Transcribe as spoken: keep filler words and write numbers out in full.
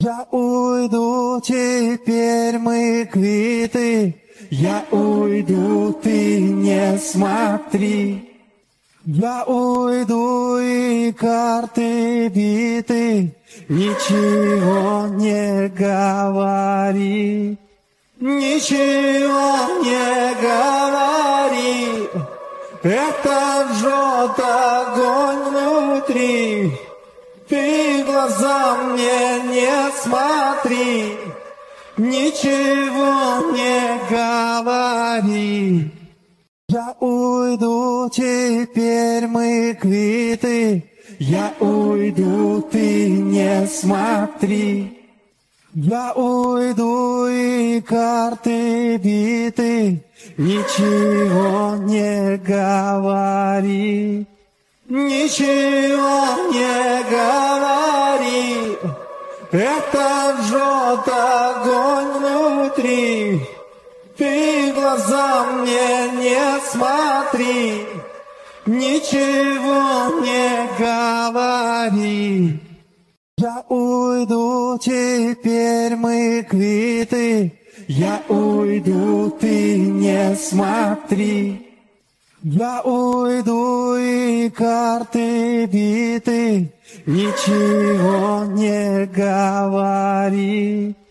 Я уйду, теперь мы квиты. Я уйду, ты не смотри. Я уйду, и карты биты. Ничего не говори. Ничего не говори. Это жжет огонь внутри. Ты в глаза мне не смотри. Ничего не говори. Я уйду, теперь мы квиты. Я уйду, ты не смотри. Я уйду, и карты биты. Ничего не говори. Ничего не говори. Это жжет огонь внутри. Ты в глаза мне не смотри. Ничего не говори. Я уйду, теперь мы квиты. Я уйду, ты не смотри. Я уйду, и карты биты. Ничего не говори.